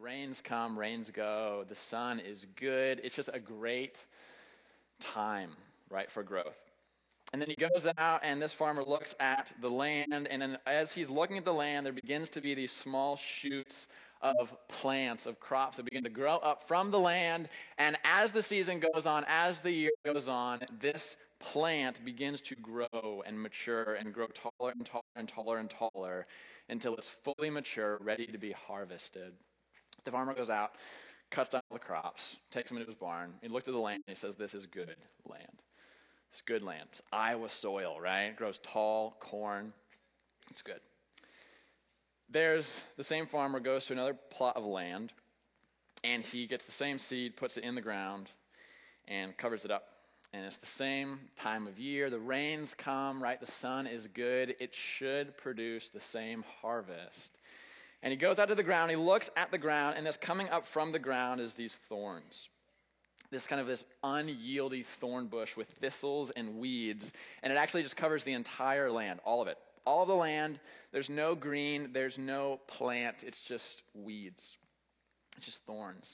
Rains come, rains go. The sun is good. It's just a great time, right, for growth. And then he goes out, and this farmer looks at the land, and then as he's looking at the land, there begins to be these small shoots of plants, of crops that begin to grow up from the land. And as the season goes on, as the year goes on, this plant begins to grow and mature and grow taller and taller and taller and taller until it's fully mature, ready to be harvested. The farmer goes out, cuts down all the crops, takes them into his barn. He looks at the land, and he says, "This is good land. It's good land. It's Iowa soil, right? It grows tall corn. It's good." There's the same farmer goes to another plot of land, and he gets the same seed, puts it in the ground, and covers it up. And it's the same time of year. The rains come, right? The sun is good. It should produce the same harvest. And he goes out to the ground, he looks at the ground, and that's coming up from the ground is these thorns. This unyieldy thorn bush with thistles and weeds, and it actually just covers the entire land, all of it. All of the land, there's no green, there's no plant, it's just weeds. It's just thorns.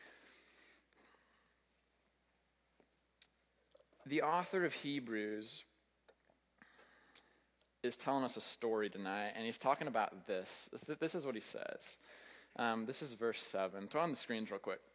The author of Hebrews is telling us a story tonight, and he's talking about this. This is what he says. This is verse 7. Throw on the screens real quick.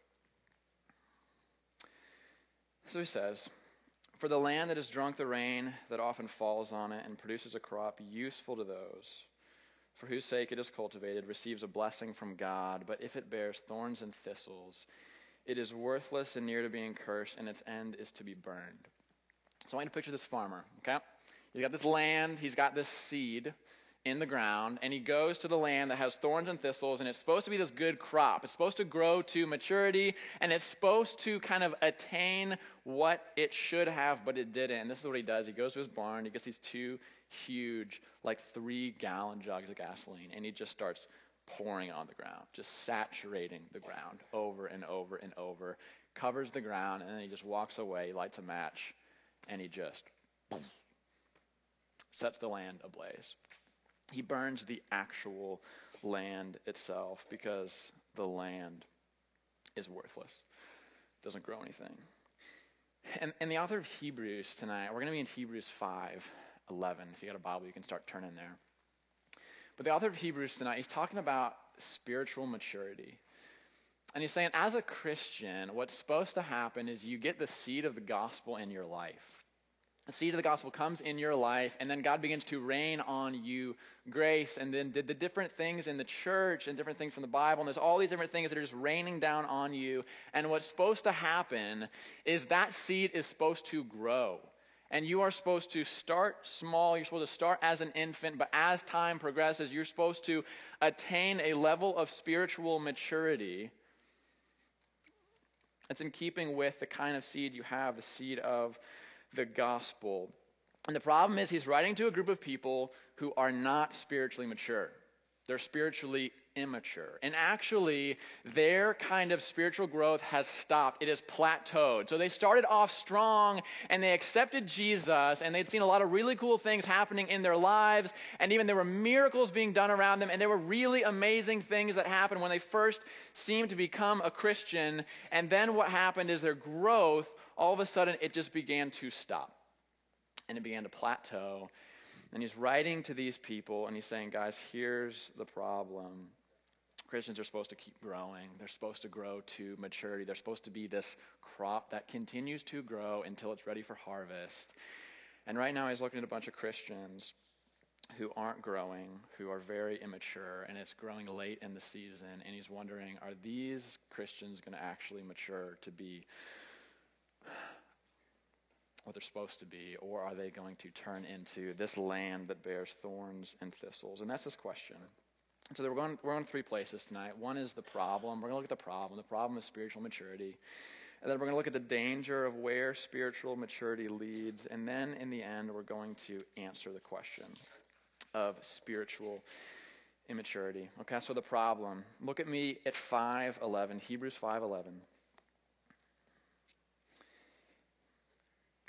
So he says, "For the land that has drunk the rain that often falls on it and produces a crop useful to those for whose sake it is cultivated receives a blessing from God. But if it bears thorns and thistles, it is worthless and near to being cursed, and its end is to be burned." So I want you to picture this farmer, okay? He's got this land, he's got this seed in the ground, and he goes to the land that has thorns and thistles, and it's supposed to be this good crop. It's supposed to grow to maturity, and it's supposed to kind of attain what it should have, but it didn't. And this is what he does. He goes to his barn, he gets these two huge, like 3-gallon jugs of gasoline, and he just starts pouring on the ground, just saturating the ground over and over and over, covers the ground, and then he just walks away, he lights a match, and he just boom, sets the land ablaze. He burns the actual land itself because the land is worthless. It doesn't grow anything. And the author of Hebrews tonight, we're going to be in Hebrews 5:11. If you got a Bible, you can start turning there. But the author of Hebrews tonight, he's talking about spiritual maturity. And he's saying, as a Christian, what's supposed to happen is you get the seed of the gospel in your life. The seed of the gospel comes in your life, and then God begins to rain on you grace, and then the different things in the church and different things from the Bible, and there's all these different things that are just raining down on you. And what's supposed to happen is that seed is supposed to grow. And you are supposed to start small. You're supposed to start as an infant, but as time progresses, you're supposed to attain a level of spiritual maturity that's in keeping with the kind of seed you have, the seed of the gospel. And the problem is he's writing to a group of people who are not spiritually mature. They're spiritually immature. And actually, their kind of spiritual growth has stopped. It has plateaued. So they started off strong, and they accepted Jesus, and they'd seen a lot of really cool things happening in their lives, and even there were miracles being done around them, and there were really amazing things that happened when they first seemed to become a Christian. And then what happened is their growth, all of a sudden, it just began to stop. And it began to plateau. And he's writing to these people, and he's saying, guys, here's the problem. Christians are supposed to keep growing. They're supposed to grow to maturity. They're supposed to be this crop that continues to grow until it's ready for harvest. And right now he's looking at a bunch of Christians who aren't growing, who are very immature, and it's growing late in the season. And he's wondering, are these Christians going to actually mature to be what they're supposed to be, or are they going to turn into this land that bears thorns and thistles? And that's his question. So we're going 3 places tonight. One is the problem. We're going to look at the problem. The problem is spiritual maturity. And then we're going to look at the danger of where spiritual maturity leads. And then in the end, we're going to answer the question of spiritual immaturity. Okay, so the problem. Look at me at 5:11, Hebrews 5:11.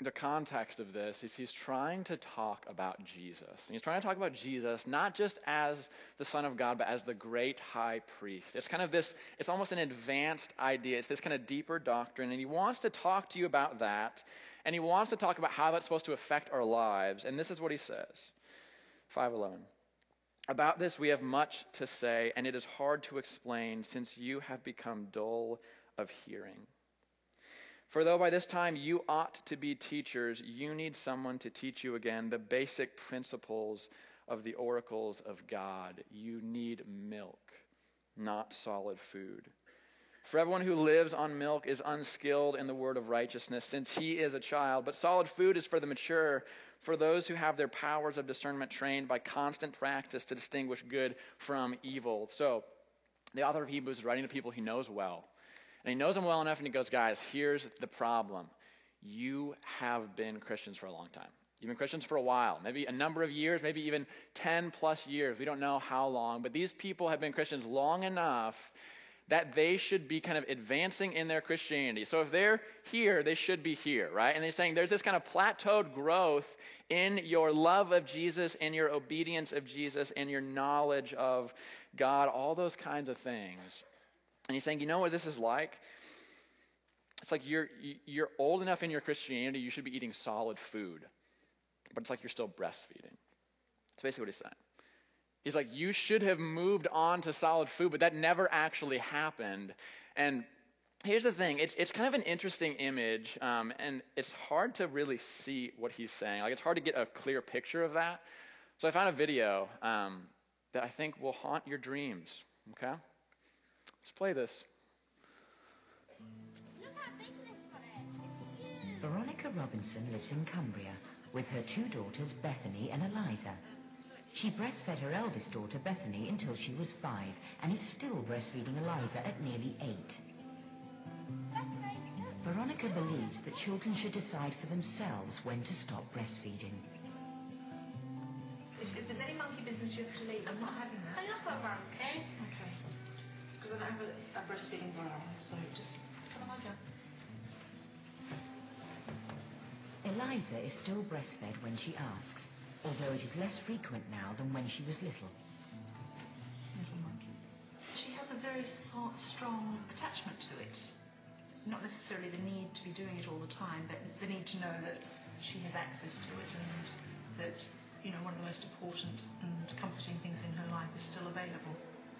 the context of this is he's trying to talk about Jesus. And he's trying to talk about Jesus not just as the Son of God, but as the great high priest. It's kind of this, it's almost an advanced idea. It's this kind of deeper doctrine. And he wants to talk to you about that. And he wants to talk about how that's supposed to affect our lives. And this is what he says. 5:11. About this we have much to say, and it is hard to explain since you have become dull of hearing. For though by this time you ought to be teachers, you need someone to teach you again the basic principles of the oracles of God. You need milk, not solid food. For everyone who lives on milk is unskilled in the word of righteousness, since he is a child. But solid food is for the mature, for those who have their powers of discernment trained by constant practice to distinguish good from evil. So the author of Hebrews is writing to people he knows well. And he knows them well enough, and he goes, guys, here's the problem. You have been Christians for a long time. You've been Christians for a while, maybe a number of years, maybe even 10 plus years. We don't know how long, but these people have been Christians long enough that they should be kind of advancing in their Christianity. So if they're here, they should be here, right? And he's saying there's this kind of plateaued growth in your love of Jesus, in your obedience of Jesus, in your knowledge of God, all those kinds of things. And he's saying, you know what this is like? It's like you're old enough in your Christianity, you should be eating solid food. But it's like you're still breastfeeding. That's basically what he's saying. He's like, you should have moved on to solid food, but that never actually happened. And here's the thing. It's kind of an interesting image, and it's hard to really see what he's saying. Like, it's hard to get a clear picture of that. So I found a video that I think will haunt your dreams, okay? Let's play this. Veronica Robinson lives in Cumbria with her two daughters, Bethany and Eliza. She breastfed her eldest daughter, Bethany, until she was 5 and is still breastfeeding Eliza at nearly 8. Veronica believes that children should decide for themselves when to stop breastfeeding. If there's any monkey business you have to leave, I'm not having that. I love that monkey. Okay. Because I don't have a breastfeeding bra, so just come on down. Eliza is still breastfed when she asks, although it is less frequent now than when she was little. Little monkey. She has a very strong attachment to it. Not necessarily the need to be doing it all the time, but the need to know that she has access to it and that, you know, one of the most important and comforting things in her life is still available.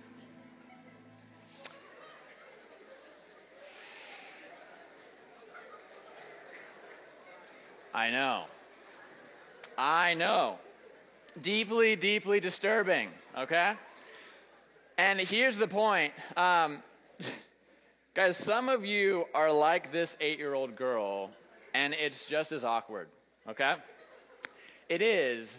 I know. Deeply, deeply disturbing, okay? And here's the point. Guys, some of you are like this 8-year-old girl, and it's just as awkward, okay? It is.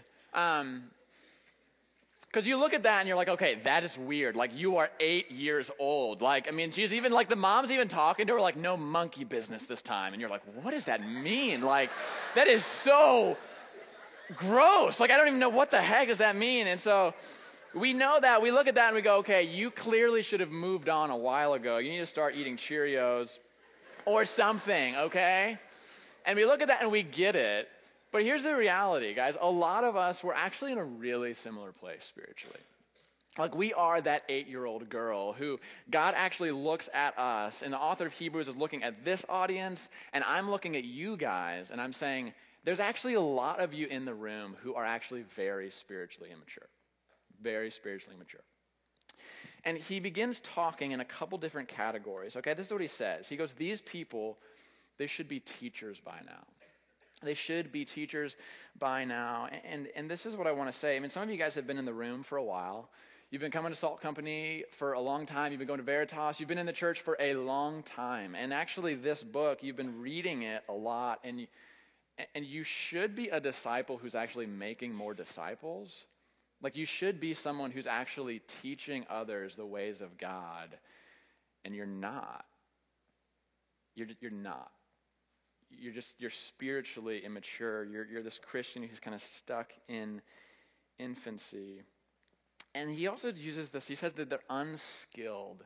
Because you look at that and you're like, okay, that is weird. Like, you are 8 years old. Like, I mean, she's even, like, the mom's even talking to her like, no monkey business this time. And you're like, what does that mean? Like, that is so gross. Like, I don't even know what the heck does that mean. And so we know that. We look at that and we go, okay, you clearly should have moved on a while ago. You need to start eating Cheerios or something, okay? And we look at that and we get it. But here's the reality, guys. A lot of us, we're actually in a really similar place spiritually. Like, we are that 8-year-old girl who God actually looks at us, and the author of Hebrews is looking at this audience, and I'm looking at you guys, and I'm saying, there's actually a lot of you in the room who are actually very spiritually immature. Very spiritually mature. And he begins talking in a couple different categories. Okay, this is what he says. He goes, these people, they should be teachers by now. They should be teachers by now. And this is what I want to say. I mean, some of you guys have been in the room for a while. You've been coming to Salt Company for a long time. You've been going to Veritas. You've been in the church for a long time. And actually, this book, you've been reading it a lot. And you should be a disciple who's actually making more disciples. Like, you should be someone who's actually teaching others the ways of God. And you're not. You're not. You're spiritually immature. You're this Christian who's kind of stuck in infancy. And he also uses this. He says that they're unskilled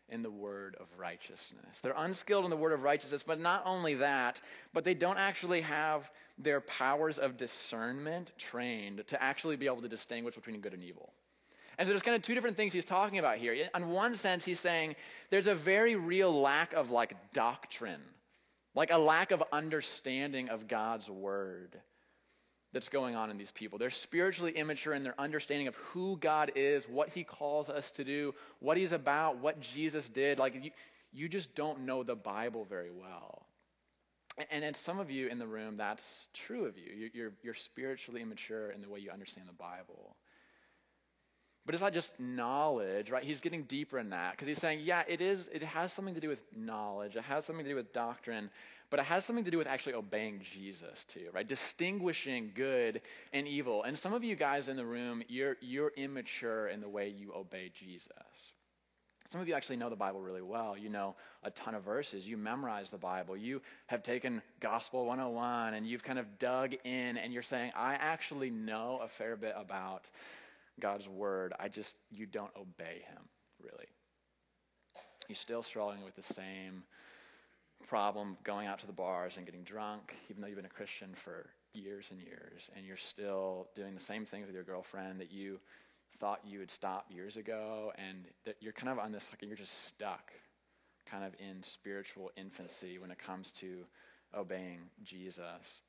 in the word of righteousness. They're unskilled in the word of righteousness, but not only that, but they don't actually have their powers of discernment trained to actually be able to distinguish between good and evil. And so there's kind of two different things he's talking about here. In one sense, he's saying there's a very real lack of doctrine, like a lack of understanding of God's word that's going on in these people. They're spiritually immature in their understanding of who God is, what he calls us to do, what he's about, what Jesus did. You just don't know the Bible very well. And some of you in the room, that's true of you. You're spiritually immature in the way you understand the Bible. But it's not just knowledge, right? He's getting deeper in that because he's saying, yeah, it has something to do with knowledge. It has something to do with doctrine, but it has something to do with actually obeying Jesus too, right? Distinguishing good and evil. And some of you guys in the room, you're immature in the way you obey Jesus. Some of you actually know the Bible really well. You know a ton of verses. You memorize the Bible. You have taken Gospel 101 and you've kind of dug in and you're saying, I actually know a fair bit about God's word. You don't obey him, really. You're still struggling with the same problem of going out to the bars and getting drunk, even though you've been a Christian for years and years, and you're still doing the same things with your girlfriend that you thought you would stop years ago, and that you're kind of on this, you're just stuck kind of in spiritual infancy when it comes to obeying Jesus.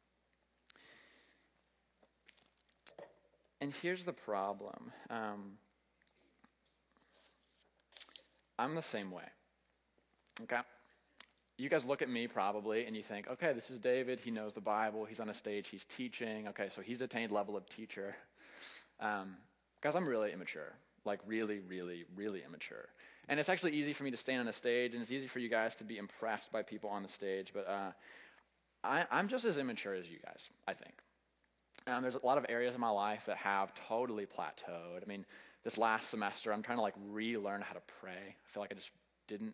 And here's the problem. I'm the same way. Okay? You guys look at me probably and you think, okay, this is David. He knows the Bible. He's on a stage. He's teaching. Okay, so he's attained level of teacher. Guys, I'm really immature. Really, really, really immature. And it's actually easy for me to stand on a stage, and it's easy for you guys to be impressed by people on the stage. But I'm just as immature as you guys, I think. There's a lot of areas in my life that have totally plateaued. I mean, this last semester, I'm trying to relearn how to pray. I feel like I just didn't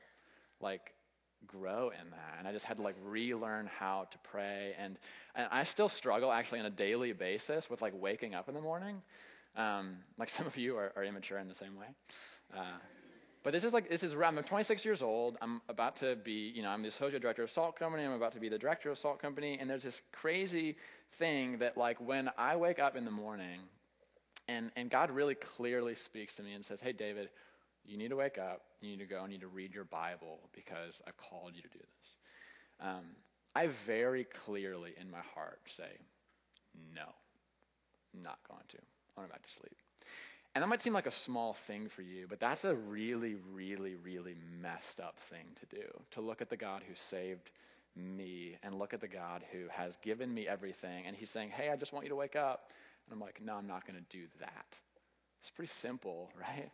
grow in that, and I just had to relearn how to pray. And I still struggle actually on a daily basis with waking up in the morning. Some of you are immature in the same way. But I'm 26 years old. I'm about to be, I'm the associate director of Salt Company. I'm about to be the director of Salt Company. And there's this crazy thing that when I wake up in the morning and God really clearly speaks to me and says, hey, David, you need to wake up. You need to go. You need to read your Bible because I've called you to do this. I very clearly in my heart say, no, I'm not going to. I'm going back to sleep. And that might seem like a small thing for you, but that's a really, really, really messed up thing to do. To look at the God who saved me and look at the God who has given me everything. And he's saying, hey, I just want you to wake up. And I'm like, no, I'm not going to do that. It's pretty simple, right?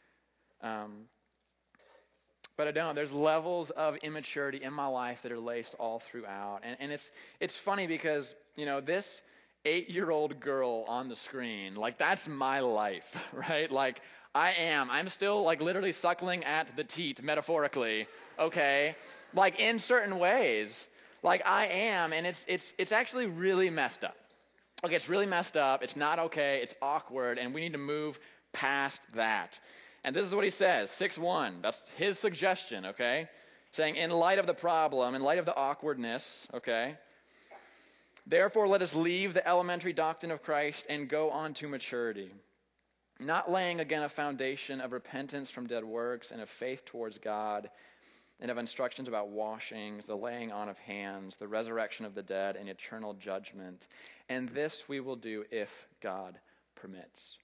But I don't. There's levels of immaturity in my life that are laced all throughout. And it's funny because, this 8-year-old girl on the screen, that's my life, right? I'm still literally suckling at the teat metaphorically, okay? In certain ways, I am, and it's actually really messed up. Okay, it's really messed up. It's not okay. It's awkward, and we need to move past that. And this is what he says, 6:1. That's his suggestion, okay? Saying, in light of the problem, in light of the awkwardness, okay? Therefore, let us leave the elementary doctrine of Christ and go on to maturity, not laying again a foundation of repentance from dead works and of faith towards God and of instructions about washings, the laying on of hands, the resurrection of the dead, and eternal judgment. And this we will do if God permits.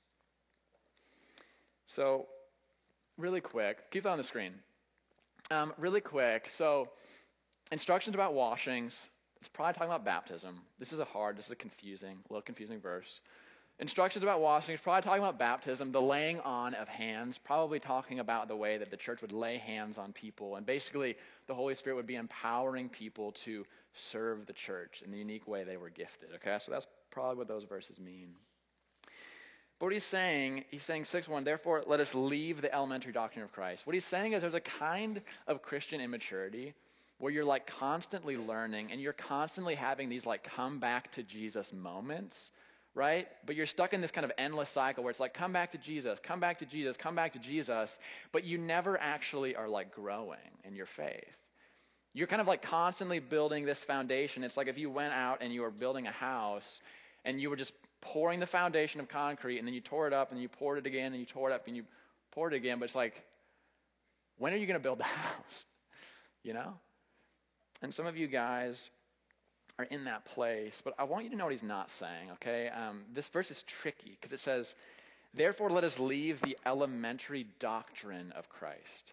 So, really quick, keep that on the screen. Really quick, so instructions about washings. It's probably talking about baptism. This is a little confusing verse. Instructions about washing is probably talking about baptism, the laying on of hands, probably talking about the way that the church would lay hands on people. And basically, the Holy Spirit would be empowering people to serve the church in the unique way they were gifted. Okay, so that's probably what those verses mean. But what he's saying 6:1, therefore let us leave the elementary doctrine of Christ. What he's saying is there's a kind of Christian immaturity where you're constantly learning and you're constantly having these come back to Jesus moments, right? But you're stuck in this kind of endless cycle where it's like, come back to Jesus, come back to Jesus, come back to Jesus, but you never actually are like growing in your faith. You're kind of like constantly building this foundation. It's like if you went out and you were building a house and you were just pouring the foundation of concrete, and then you tore it up and you poured it again and you tore it up and you poured it again, but it's like, when are you going to build the house? You know? And some of you guys are in that place, but I want you to know what he's not saying, okay? This verse is tricky because it says, therefore let us leave the elementary doctrine of Christ.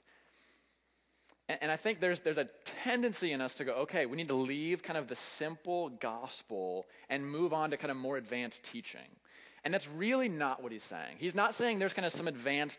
And I think there's a tendency in us to go, okay, we need to leave kind of the simple gospel and move on to kind of more advanced teaching. And that's really not what he's saying. He's not saying there's kind of some advanced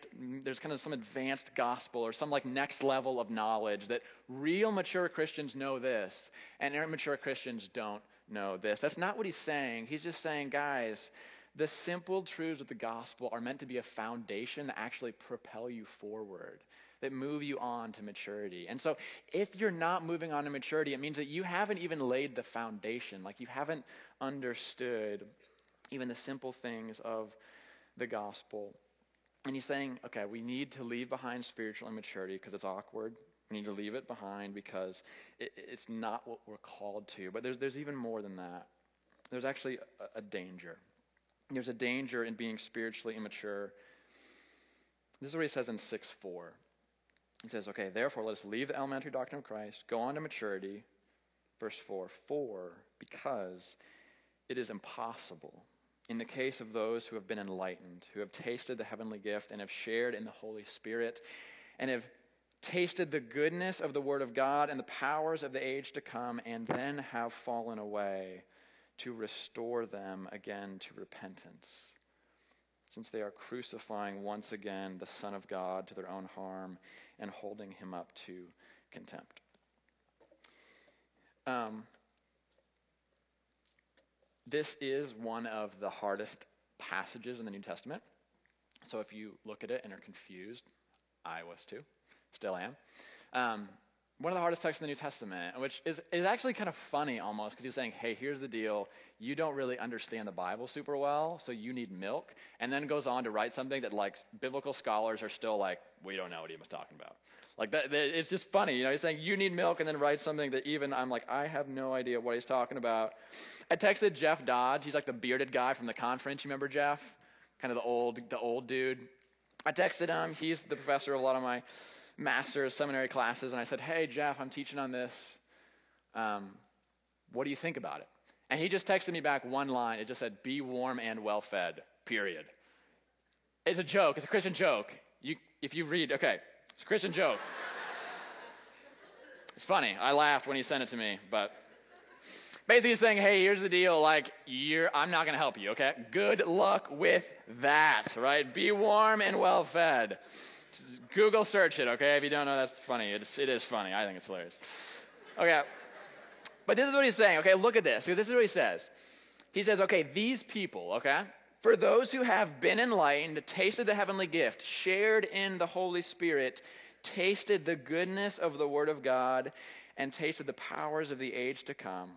gospel or some like next level of knowledge that real mature Christians know this and immature Christians don't know this. That's not what he's saying. He's just saying, guys, the simple truths of the gospel are meant to be a foundation that actually propel you forward, that move you on to maturity. And so if you're not moving on to maturity, it means that you haven't even laid the foundation. Like you haven't understood even the simple things of the gospel. And he's saying, okay, we need to leave behind spiritual immaturity because it's awkward. We need to leave it behind because it's not what we're called to. But there's even more than that. There's actually a danger. There's a danger in being spiritually immature. This is what he says in 6:4. He says, okay, therefore let us leave the elementary doctrine of Christ, go on to maturity. Verse 4, because it is impossible in the case of those who have been enlightened, who have tasted the heavenly gift and have shared in the Holy Spirit, and have tasted the goodness of the Word of God and the powers of the age to come, and then have fallen away, to restore them again to repentance, since they are crucifying once again the Son of God to their own harm and holding him up to contempt. This is one of the hardest passages in the New Testament. So if you look at it and are confused, I was too, still am. One of the hardest texts in the New Testament, which is actually kind of funny almost, because he's saying, hey, here's the deal. You don't really understand the Bible super well, so you need milk. And then goes on to write something that like biblical scholars are still like, we don't know what he was talking about. Like that, it's just funny, you know, he's saying you need milk and then write something that even I'm like, I have no idea what he's talking about. I texted Jeff Dodge. He's like the bearded guy from the conference. You remember Jeff? Kind of the old dude. I texted him. He's the professor of a lot of my master's seminary classes. And I said, hey, Jeff, I'm teaching on this. What do you think about it? And he just texted me back one line. It just said, be warm and well fed, period. It's a joke. It's a Christian joke. If you read, okay, it's a Christian joke. It's funny. I laughed when he sent it to me, but basically he's saying, hey, here's the deal. Like, I'm not going to help you, okay? Good luck with that, right? Be warm and well fed. Just Google search it, okay? If you don't know, that's funny. It is funny. I think it's hilarious. Okay. But this is what he's saying, okay? Look at this. Because this is what he says. He says, okay, these people, okay? For those who have been enlightened, tasted the heavenly gift, shared in the Holy Spirit, tasted the goodness of the Word of God, and tasted the powers of the age to come,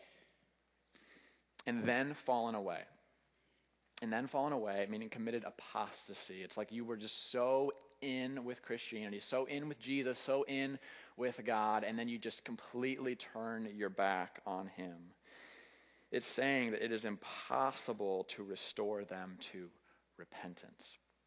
and then fallen away. And then fallen away, meaning committed apostasy. It's like you were just so in with Christianity, so in with Jesus, so in with God, and then you just completely turn your back on him. It's saying that it is impossible to restore them to repentance.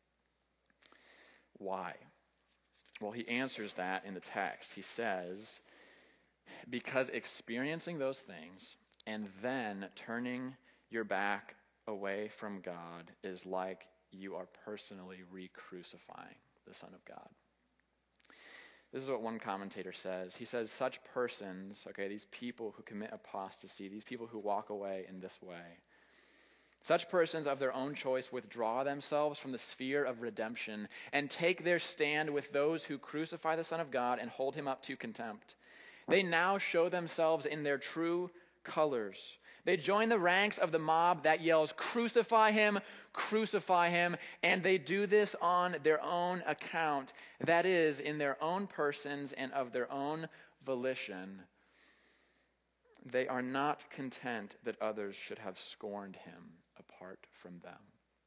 Why? Well, he answers that in the text. He says, because experiencing those things and then turning your back away from God is like you are personally re-crucifying the Son of God. This is what one commentator says. He says, such persons, okay, these people who commit apostasy, these people who walk away in this way, such persons of their own choice withdraw themselves from the sphere of redemption and take their stand with those who crucify the Son of God and hold him up to contempt. They now show themselves in their true colors. They join the ranks of the mob that yells, crucify him, and they do this on their own account, that is, in their own persons and of their own volition. They are not content that others should have scorned him apart. apart from them.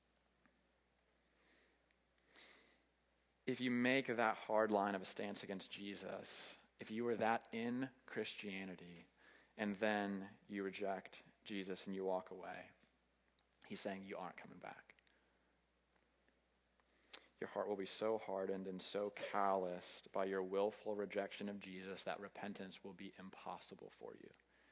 If you make that hard line of a stance against Jesus, if you were that in Christianity, and then you reject Jesus and you walk away, he's saying you aren't coming back. Your heart will be so hardened and so calloused by your willful rejection of Jesus that repentance will be impossible for you.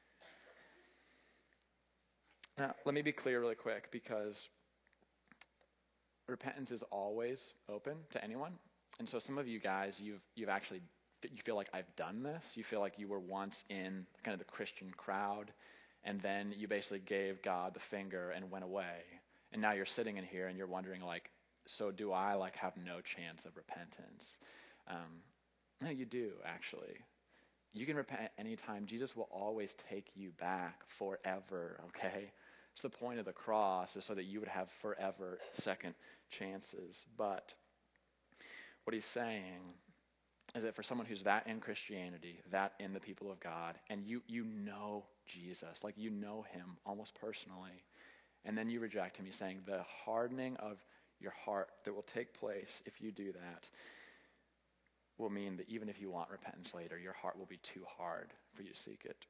Now, let me be clear really quick, because repentance is always open to anyone. And so some of you guys, you feel like I've done this. You feel like you were once in kind of the Christian crowd, and then you basically gave God the finger and went away. And now you're sitting in here and you're wondering, like, so do I have no chance of repentance? No, you do, actually. You can repent at any time. Jesus will always take you back forever, okay? It's the point of the cross, is so that you would have forever second chances. But what he's saying is that for someone who's that in Christianity, that in the people of God, and you know Jesus, like you know him almost personally, and then you reject him, he's saying the hardening of your heart that will take place if you do that will mean that even if you want repentance later, your heart will be too hard for you to seek it.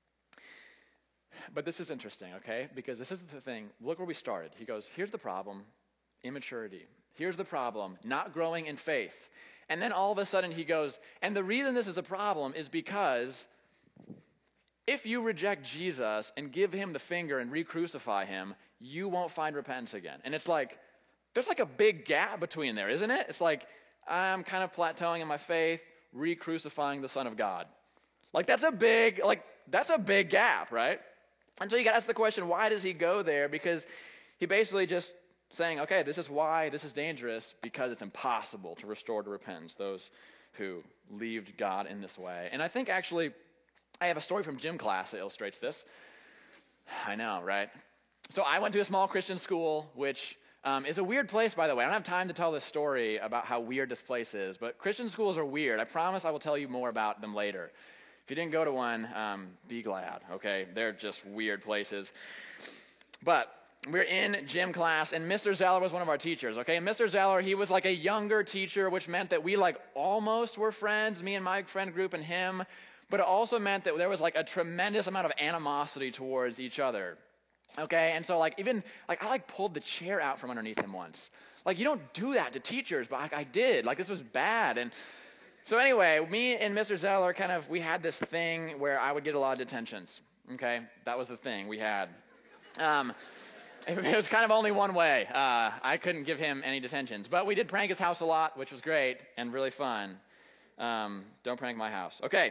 But this is interesting, okay? Because this is the thing. Look where we started. He goes, here's the problem, immaturity. Here's the problem, not growing in faith. And then all of a sudden he goes, and the reason this is a problem is because if you reject Jesus and give him the finger and re-crucify him, you won't find repentance again. And it's like, there's like a big gap between there, isn't it? It's like, I'm kind of plateauing in my faith, re-crucifying the Son of God. Like that's a big gap, right? And so you got to ask the question, why does he go there? Because he basically just saying, okay, this is why this is dangerous, because it's impossible to restore to repentance those who leave God in this way. And I think actually, I have a story from gym class that illustrates this. I know, right? So I went to a small Christian school, which is a weird place, by the way. I don't have time to tell this story about how weird this place is, but Christian schools are weird. I promise I will tell you more about them later. If you didn't go to one, be glad, okay? They're just weird places. But we're in gym class, and Mr. Zeller was one of our teachers, okay? And Mr. Zeller, he was like a younger teacher, which meant that we almost were friends, me and my friend group and him, but it also meant that there was a tremendous amount of animosity towards each other, okay? And so I pulled the chair out from underneath him once. You don't do that to teachers, but I did. This was bad. And so anyway, me and Mr. Zeller we had this thing where I would get a lot of detentions, okay? That was the thing we had. It was kind of only one way. I couldn't give him any detentions. But we did prank his house a lot, which was great and really fun. Don't prank my house. Okay.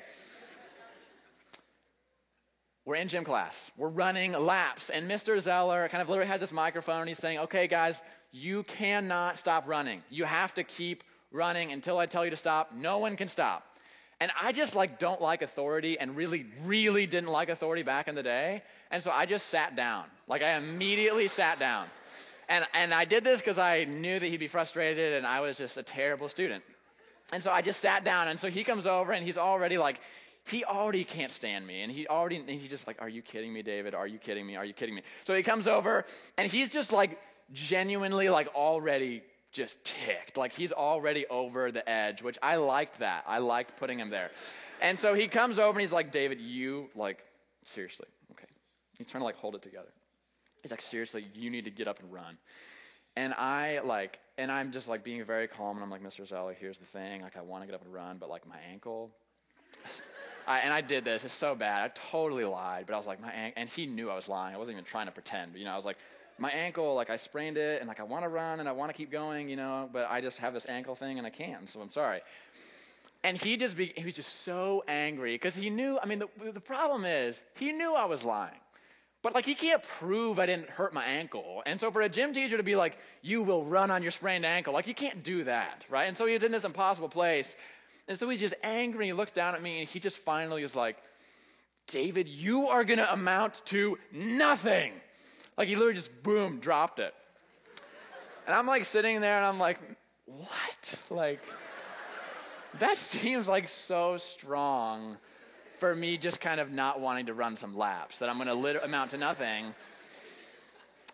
We're in gym class. We're running laps. And Mr. Zeller literally has this microphone, and he's saying, okay, guys, you cannot stop running. You have to keep running until I tell you to stop. No one can stop. And I just don't like authority, and really, really didn't like authority back in the day. And so I just sat down. I immediately sat down. And I did this because I knew that he'd be frustrated, and I was just a terrible student. And so I just sat down. And so he comes over, and he's already he already can't stand me. And he's just are you kidding me, David? Are you kidding me? Are you kidding me? So he comes over, and he's just genuinely already just ticked. He's already over the edge, which I liked that. I liked putting him there. And so he comes over, and he's like, David, you, seriously, okay. He's trying to hold it together. He's like, seriously, you need to get up and run. And I'm just being very calm, and I'm like, Mr. Zeller, here's the thing. I want to get up and run, but my ankle. And I did this. It's so bad. I totally lied, but I was like, my ankle, and he knew I was lying. I wasn't even trying to pretend. But, I was like, my ankle, I sprained it, and I want to run, and I want to keep going, but I just have this ankle thing, and I can't, so I'm sorry. And he was just so angry, because he knew, the problem is, he knew I was lying. But he can't prove I didn't hurt my ankle. And so for a gym teacher to be like, you will run on your sprained ankle, you can't do that, right? And so he was in this impossible place. And so he's just angry, he looks down at me, and he just finally is like, David, you are going to amount to nothing. He literally just, boom, dropped it. And I'm sitting there, and I'm like, what? That seems so strong for me just not wanting to run some laps, that I'm going to amount to nothing.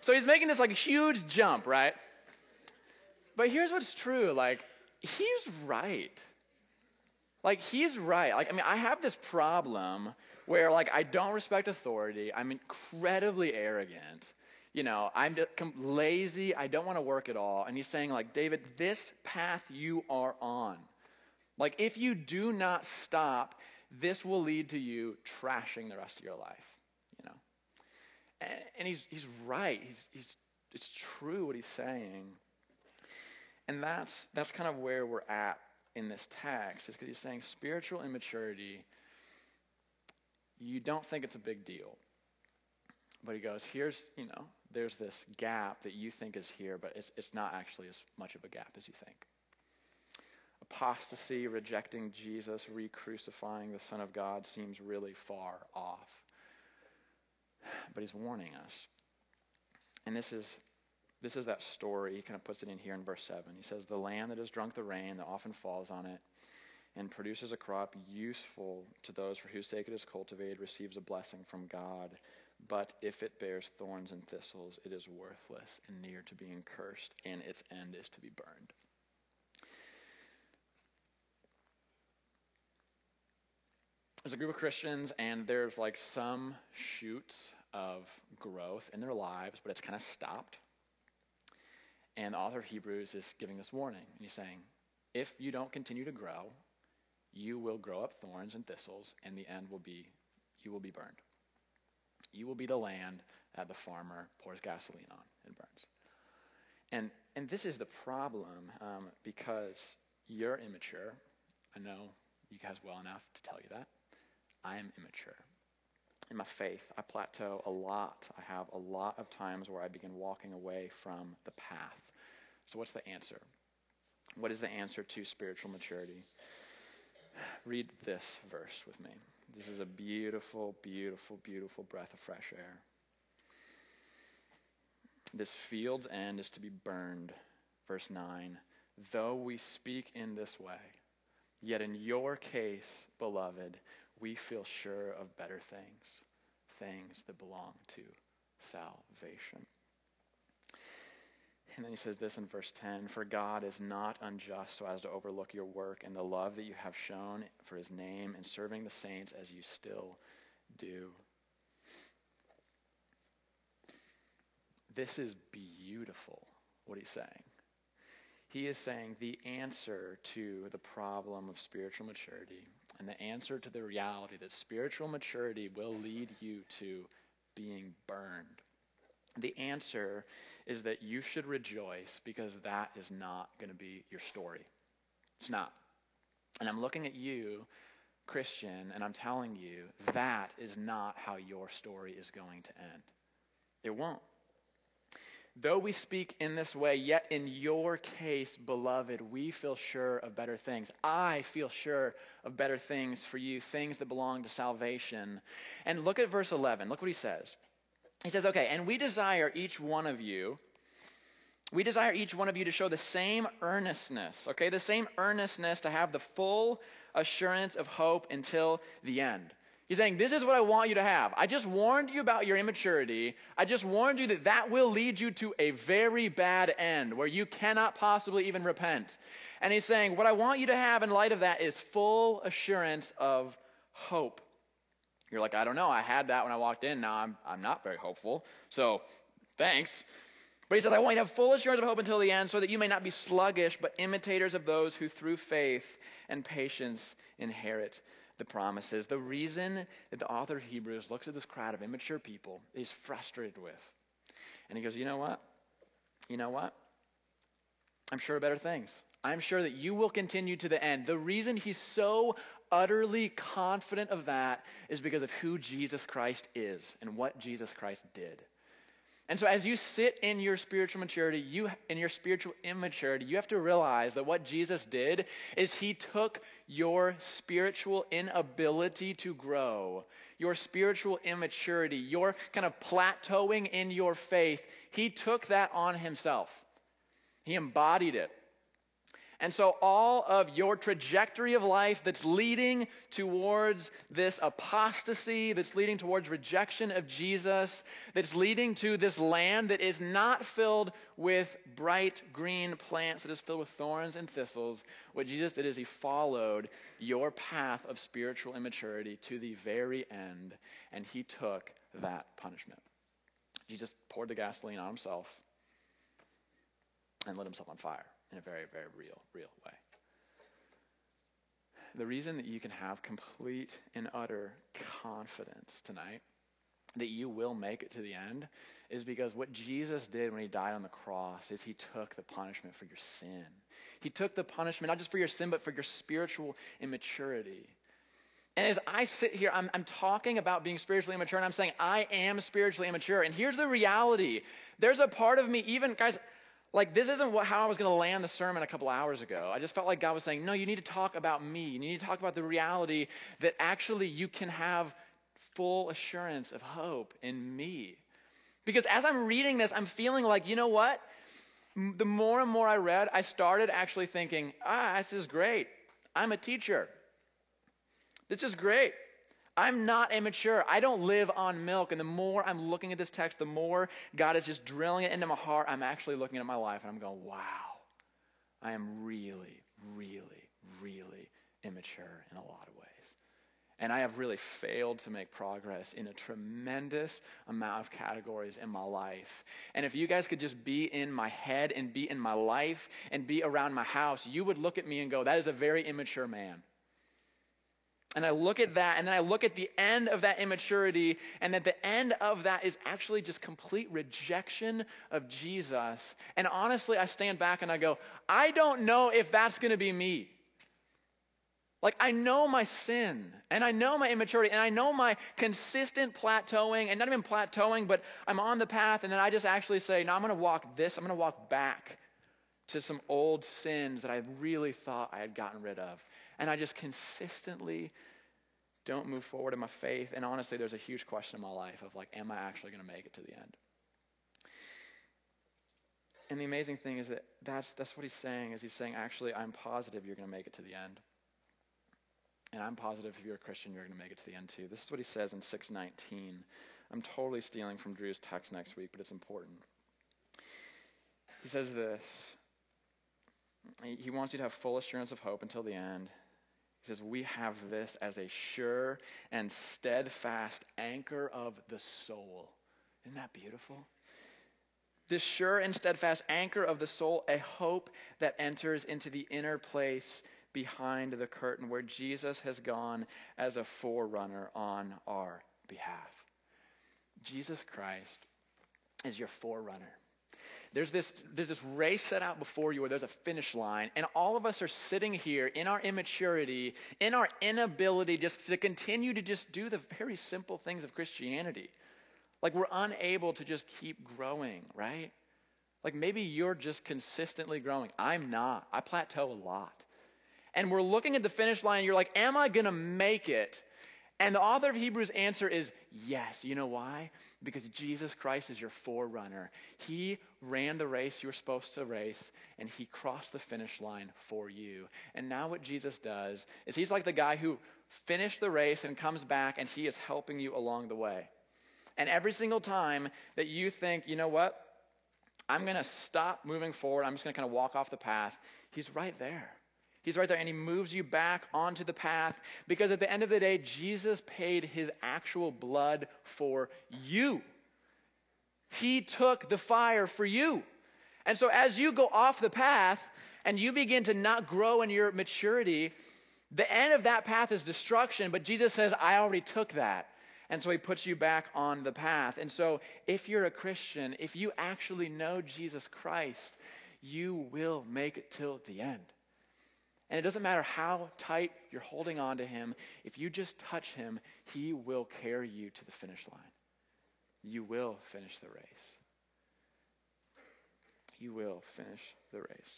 So he's making this like huge jump, right? But here's what's true. Like, he's right. Like, he's right. Like, I mean, I have this problem where, like, I don't respect authority. I'm incredibly arrogant. You know, I'm lazy. I don't want to work at all. And he's saying, like, David, this path you are on, like, if you do not stop, this will lead to you trashing the rest of your life, you know. And he's right. It's true what he's saying. And that's kind of where we're at in this text, is because he's saying spiritual immaturity, you don't think it's a big deal. But he goes, there's this gap that you think is here, but it's not actually as much of a gap as you think. Apostasy, rejecting Jesus, re-crucifying the Son of God seems really far off. But he's warning us. And this is that story. He kind of puts it in here in verse 7. He says, the land that has drunk the rain that often falls on it and produces a crop useful to those for whose sake it is cultivated receives a blessing from God. But if it bears thorns and thistles, it is worthless and near to being cursed, and its end is to be burned. There's a group of Christians, and there's like some shoots of growth in their lives, but it's kind of stopped. And the author of Hebrews is giving this warning. And he's saying, if you don't continue to grow, you will grow up thorns and thistles, and the end will be, you will be burned. You will be the land that the farmer pours gasoline on and burns. And this is the problem, because you're immature. I know you guys well enough to tell you that. I am immature. In my faith, I plateau a lot. I have a lot of times where I begin walking away from the path. So what's the answer? What is the answer to spiritual maturity? Read this verse with me. This is a beautiful, beautiful, beautiful breath of fresh air. This field's end is to be burned. Verse 9. Though we speak in this way, yet in your case, beloved, we feel sure of better things that belong to salvation. And then he says this in verse 10, for God is not unjust so as to overlook your work and the love that you have shown for his name in serving the saints as you still do. This is beautiful, what he's saying. He is saying the answer to the problem of spiritual maturity and the answer to the reality that spiritual maturity will lead you to being burned. The answer is that you should rejoice because that is not going to be your story. It's not. And I'm looking at you, Christian, and I'm telling you that is not how your story is going to end. It won't. Though we speak in this way, yet in your case, beloved, we feel sure of better things. I feel sure of better things for you, things that belong to salvation. And look at verse 11. Look what he says. He says, okay, and we desire each one of you to show the same earnestness, okay, the same earnestness to have the full assurance of hope until the end. He's saying, this is what I want you to have. I just warned you about your immaturity. I just warned you that will lead you to a very bad end where you cannot possibly even repent. And he's saying, what I want you to have in light of that is full assurance of hope. You're like, I don't know. I had that when I walked in. Now I'm not very hopeful. So thanks. But he says, I want you to have full assurance of hope until the end so that you may not be sluggish, but imitators of those who through faith and patience inherit the promises. The reason that the author of Hebrews looks at this crowd of immature people he's frustrated with. And he goes, you know what? I'm sure of better things. I'm sure that you will continue to the end. The reason he's so utterly confident of that is because of who Jesus Christ is and what Jesus Christ did. And so as you sit in your spiritual maturity, in your spiritual immaturity, you have to realize that what Jesus did is he took your spiritual inability to grow, your spiritual immaturity, your kind of plateauing in your faith. He took that on himself. He embodied it. And so all of your trajectory of life that's leading towards this apostasy, that's leading towards rejection of Jesus, that's leading to this land that is not filled with bright green plants, that is filled with thorns and thistles, what Jesus did is he followed your path of spiritual immaturity to the very end, and he took that punishment. Jesus poured the gasoline on himself and lit himself on fire in a very, very real way. The reason that you can have complete and utter confidence tonight that you will make it to the end is because what Jesus did when he died on the cross is he took the punishment for your sin. He took the punishment not just for your sin, but for your spiritual immaturity. And as I sit here, I'm talking about being spiritually immature, and I'm saying I am spiritually immature. And here's the reality. There's a part of me, even, guys, like this isn't how I was going to land the sermon a couple hours ago. I just felt like God was saying, no, you need to talk about me. You need to talk about the reality that actually you can have full assurance of hope in me. Because as I'm reading this, I'm feeling like, you know what? The more and more I read, I started actually thinking, this is great. I'm a teacher. This is great. I'm not immature. I don't live on milk. And the more I'm looking at this text, the more God is just drilling it into my heart. I'm actually looking at my life and I'm going, wow, I am really, really, really immature in a lot of ways. And I have really failed to make progress in a tremendous amount of categories in my life. And if you guys could just be in my head and be in my life and be around my house, you would look at me and go, that is a very immature man. And I look at that, and then I look at the end of that immaturity, and at the end of that is actually just complete rejection of Jesus. And honestly, I stand back and I go, I don't know if that's going to be me. Like, I know my sin, and I know my immaturity, and I know my consistent plateauing, and not even plateauing, but I'm on the path, and then I just actually say, no, I'm going to walk back to some old sins that I really thought I had gotten rid of. And I just consistently don't move forward in my faith. And honestly, there's a huge question in my life of like, am I actually going to make it to the end? And the amazing thing is that that's what he's saying, is he's saying, actually, I'm positive you're going to make it to the end. And I'm positive if you're a Christian, you're going to make it to the end too. This is what he says in 6:19. I'm totally stealing from Drew's text next week, but it's important. He says this. He wants you to have full assurance of hope until the end. He says, we have this as a sure and steadfast anchor of the soul. Isn't that beautiful? This sure and steadfast anchor of the soul, a hope that enters into the inner place behind the curtain where Jesus has gone as a forerunner on our behalf. Jesus Christ is your forerunner. There's this race set out before you where there's a finish line, and all of us are sitting here in our immaturity, in our inability just to continue to just do the very simple things of Christianity. Like we're unable to just keep growing, right? Like maybe you're just consistently growing. I'm not. I plateau a lot. And we're looking at the finish line, and you're like, am I going to make it? And the author of Hebrews answer is yes. You know why? Because Jesus Christ is your forerunner. He ran the race you were supposed to race, and he crossed the finish line for you. And now what Jesus does is he's like the guy who finished the race and comes back, and he is helping you along the way. And every single time that you think, you know what? I'm going to stop moving forward. I'm just going to kind of walk off the path. He's right there. He's right there, and he moves you back onto the path because at the end of the day, Jesus paid his actual blood for you. He took the fire for you. And so as you go off the path and you begin to not grow in your maturity, the end of that path is destruction, but Jesus says, I already took that. And so he puts you back on the path. And so if you're a Christian, if you actually know Jesus Christ, you will make it till the end. And it doesn't matter how tight you're holding on to him. If you just touch him, he will carry you to the finish line. You will finish the race. You will finish the race.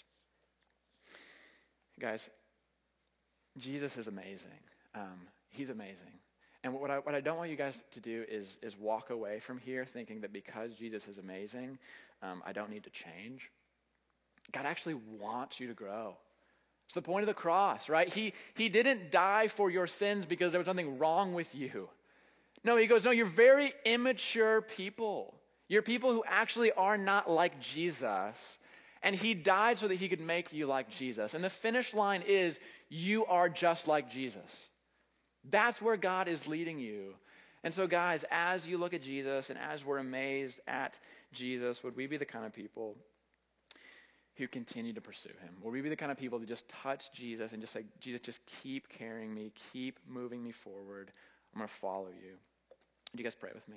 Guys, Jesus is amazing. He's amazing. And what I don't want you guys to do is walk away from here thinking that because Jesus is amazing, I don't need to change. God actually wants you to grow. It's the point of the cross, right? He didn't die for your sins because there was something wrong with you. No, he goes, no, you're very immature people. You're people who actually are not like Jesus. And he died so that he could make you like Jesus. And the finish line is, you are just like Jesus. That's where God is leading you. And so guys, as you look at Jesus and as we're amazed at Jesus, would we be the kind of people who continue to pursue him? Will we be the kind of people that just touch Jesus and just say, Jesus, just keep carrying me, keep moving me forward. I'm going to follow you. Would you guys pray with me?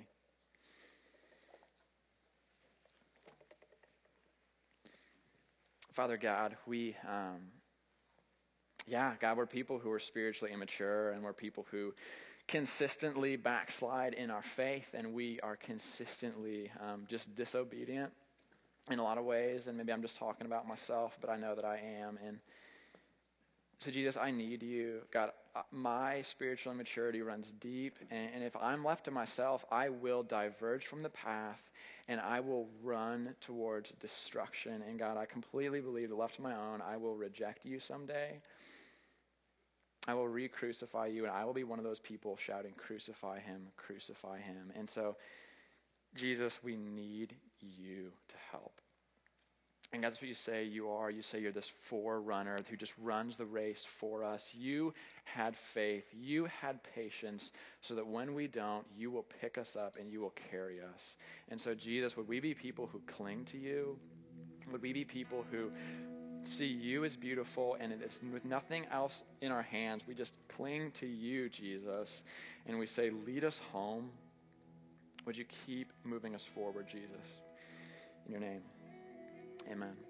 Father God, God, we're people who are spiritually immature, and we're people who consistently backslide in our faith, and we are consistently just disobedient in a lot of ways. And maybe I'm just talking about myself, but I know that I am. And so Jesus, I need you. God, my spiritual immaturity runs deep, and if I'm left to myself, I will diverge from the path, and I will run towards destruction. And God, I completely believe that left to my own, I will reject you someday. I will re-crucify you, and I will be one of those people shouting, crucify him, crucify him. And so, Jesus, we need you to help. And God, that's what you say you are. You say you're this forerunner who just runs the race for us. You had faith. You had patience so that when we don't, you will pick us up and you will carry us. And so, Jesus, would we be people who cling to you? Would we be people who see you as beautiful, and it is with nothing else in our hands, we just cling to you, Jesus, and we say, lead us home. Would you keep moving us forward, Jesus? In your name, amen.